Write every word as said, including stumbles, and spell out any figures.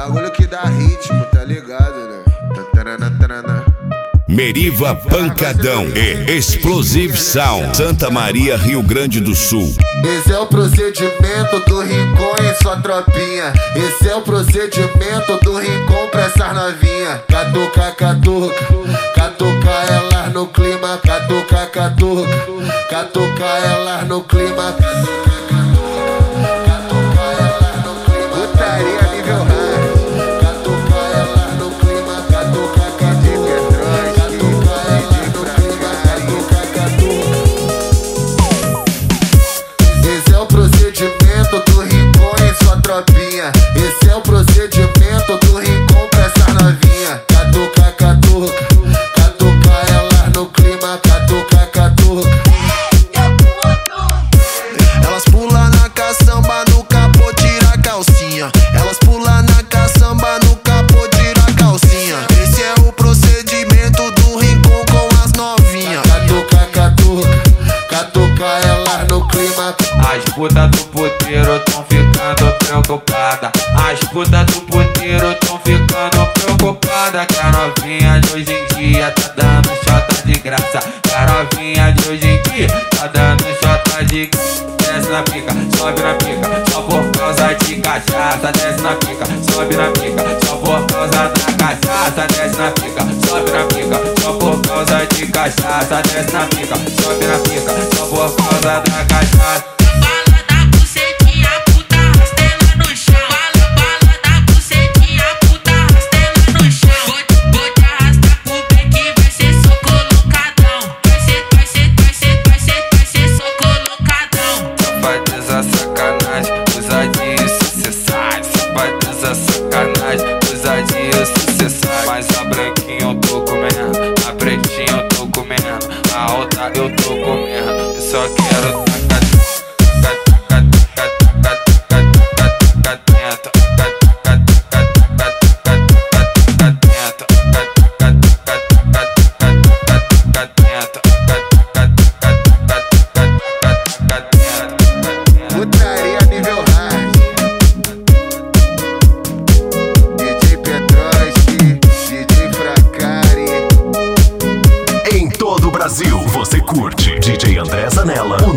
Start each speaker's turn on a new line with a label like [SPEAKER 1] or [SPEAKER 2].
[SPEAKER 1] bagulho que dá ritmo, tá ligado, né? Tatarana, tatarana.
[SPEAKER 2] Meriva Pancadão e Explosive Sound, Santa Maria, Rio Grande do Sul.
[SPEAKER 1] Esse é o procedimento do Rincon e sua tropinha. Esse é o procedimento do Rincon pra essas novinha. Catuca, catuca, catuca elas no clima. Catuca, catuca, catuca elas no clima. Catuca, catuca, catuca elas no clima. Putaria nível hard. Catuca elas no clima. Catuca, catuca, catuca elas no clima. Catuca, catuca. Esse é o procedimento do Rincon e sua tropinha. Esse é o procedimento do Rincon pra essas novinha. Catuca, catuca, catuca elas no clima. Catuca, catuca. Elas pulam na caçamba, no capô tira a calcinha. Elas pulam na caçamba, no capô tira a calcinha. Esse é o procedimento do Rincon com as novinhas. Catuca, catuca, catuca elas no clima.
[SPEAKER 3] As putas do puteiro tão ficando preocupada. As putas do puteiro tão ficando preocupada. Que a novinha de hoje em dia tá dando chota de graça. Que a novinha de hoje em dia tá dando chota de graça. Desce na pica, sobe na pica, só por causa de cachaça. Desce na pica, sobe na pica, só por causa da cachaça. Desce na pica, sobe na pica, só por causa de cachaça. Desce na pica, sobe na pica, só por causa da cachaça. Sacanagem, ousadia sucessais. Safadeza, sacanagem, ousadia sucessais. Mas a branquinha eu tô comendo, a pretinha eu tô comendo, a alta eu tô comendo. Eu só quero tacar, tacar, tacar, tacar, tacar, tacar dentro, tacar, tacar, tacar, tacar dentro, tacar, tacar, tacar, tacar dentro, tacar, tacar, tacar dentro.
[SPEAKER 1] Putaria nível hard. D J Petroski, D J Fracari.
[SPEAKER 4] Em todo o Brasil, você curte D J André Zanella.